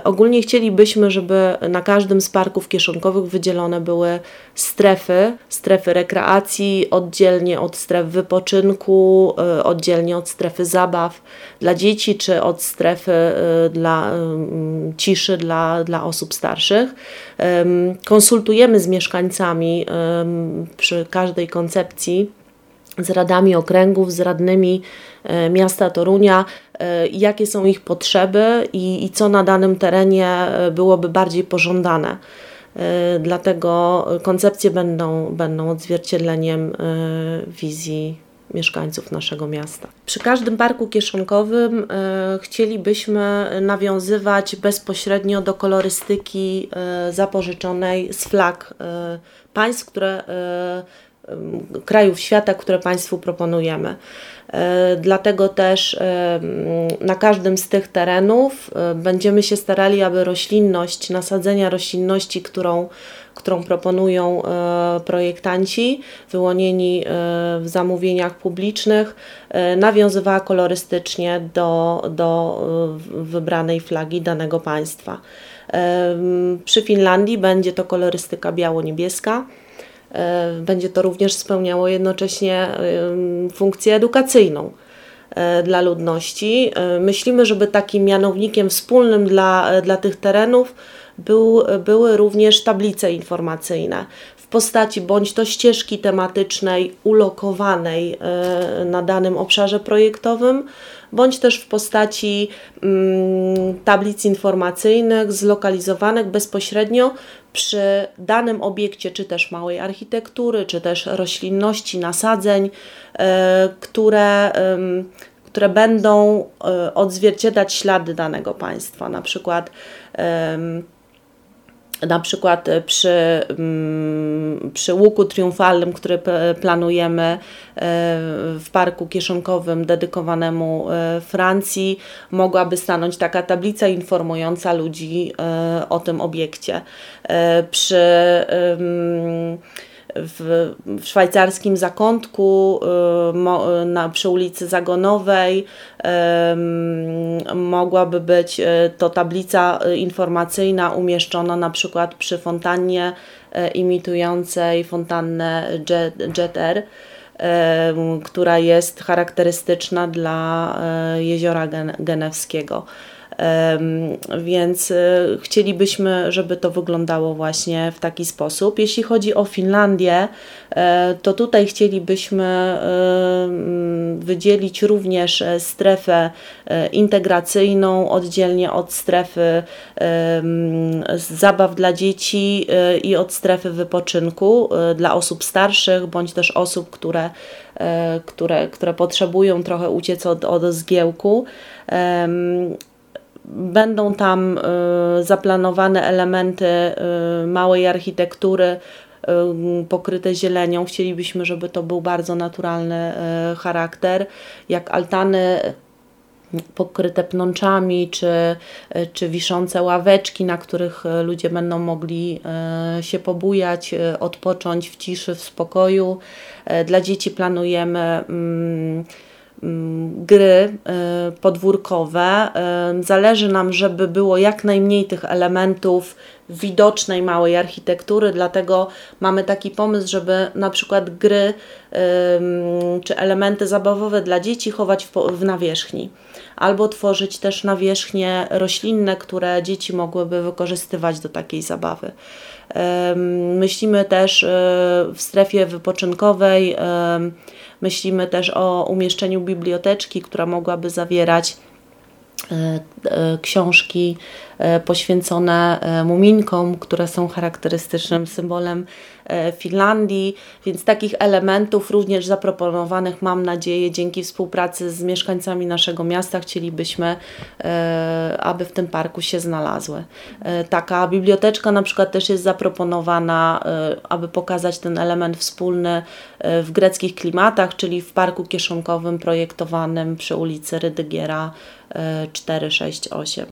Ogólnie chcielibyśmy, żeby na każdym z parków kieszonkowych wydzielone były strefy rekreacji, oddzielnie od stref wypoczynku, oddzielnie od strefy zabaw dla dzieci, czy od strefy dla ciszy dla osób starszych. Konsultujemy z mieszkańcami przy każdej koncepcji, z radami okręgów, z radnymi miasta Torunia, jakie są ich potrzeby i co na danym terenie byłoby bardziej pożądane. Dlatego koncepcje będą odzwierciedleniem wizji mieszkańców naszego miasta. Przy każdym parku kieszonkowym chcielibyśmy nawiązywać bezpośrednio do kolorystyki zapożyczonej z flag państw, krajów świata, które Państwu proponujemy. Dlatego też na każdym z tych terenów będziemy się starali, aby nasadzenia roślinności, którą proponują projektanci wyłonieni w zamówieniach publicznych, nawiązywała kolorystycznie do wybranej flagi danego państwa. Przy Finlandii będzie to kolorystyka biało-niebieska. Będzie to również spełniało jednocześnie funkcję edukacyjną dla ludności. Myślimy, żeby takim mianownikiem wspólnym dla tych terenów były również tablice informacyjne w postaci bądź to ścieżki tematycznej ulokowanej na danym obszarze projektowym, bądź też w postaci tablic informacyjnych zlokalizowanych bezpośrednio przy danym obiekcie, czy też małej architektury, czy też roślinności, nasadzeń, które będą odzwierciedlać ślady danego państwa. Na przykład przy łuku triumfalnym, który planujemy w parku kieszonkowym dedykowanemu Francji, mogłaby stanąć taka tablica informująca ludzi o tym obiekcie. W szwajcarskim zakątku przy ulicy Zagonowej mogłaby być to tablica informacyjna umieszczona na przykład przy fontannie imitującej fontannę Jet Air, która jest charakterystyczna dla jeziora Genewskiego. Więc chcielibyśmy, żeby to wyglądało właśnie w taki sposób. Jeśli chodzi o Finlandię, to tutaj chcielibyśmy wydzielić również strefę integracyjną, oddzielnie od strefy zabaw dla dzieci i od strefy wypoczynku dla osób starszych, bądź też osób, które potrzebują trochę uciec od zgiełku. Będą tam zaplanowane elementy małej architektury pokryte zielenią. Chcielibyśmy, żeby to był bardzo naturalny charakter, jak altany pokryte pnączami, czy wiszące ławeczki, na których ludzie będą mogli się pobujać, odpocząć w ciszy, w spokoju. Dla dzieci planujemy gry podwórkowe. Zależy nam, żeby było jak najmniej tych elementów widocznej małej architektury, dlatego mamy taki pomysł, żeby na przykład gry czy elementy zabawowe dla dzieci chować w nawierzchni, albo tworzyć też nawierzchnie roślinne, które dzieci mogłyby wykorzystywać do takiej zabawy. Myślimy też w strefie wypoczynkowej, myślimy też o umieszczeniu biblioteczki, która mogłaby zawierać książki poświęcone muminkom, które są charakterystycznym symbolem Finlandii, więc takich elementów również zaproponowanych, mam nadzieję, dzięki współpracy z mieszkańcami naszego miasta chcielibyśmy, aby w tym parku się znalazły. Taka biblioteczka na przykład też jest zaproponowana, aby pokazać ten element wspólny w greckich klimatach, czyli w parku kieszonkowym projektowanym przy ulicy Rydygiera 468.